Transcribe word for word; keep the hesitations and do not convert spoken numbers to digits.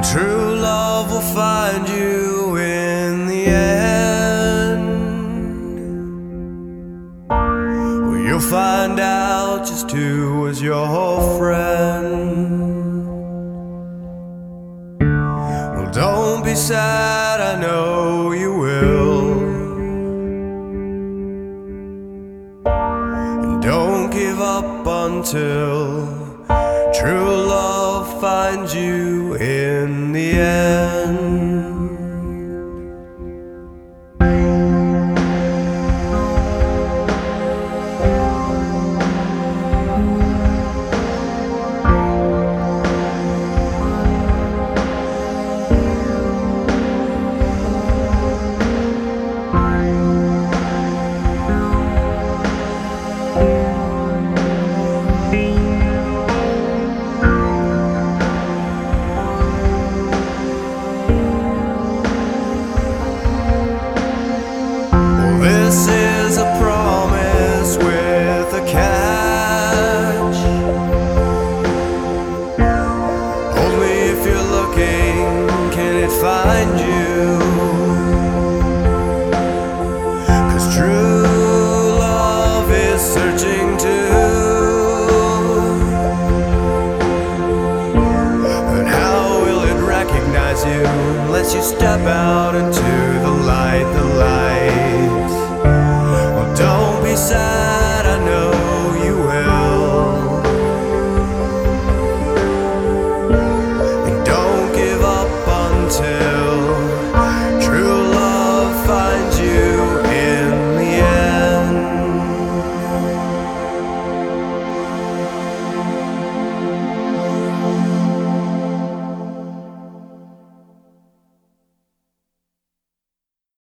True love will find you in the end. Well, you'll find out just who was your friend. Well, don't be sad, I know you will. And don't give up until true love finds you in the end. This is a promise with a catch. Only if you're looking can it find you. 'Cause true love is searching too. And how will it recognize you unless you step out into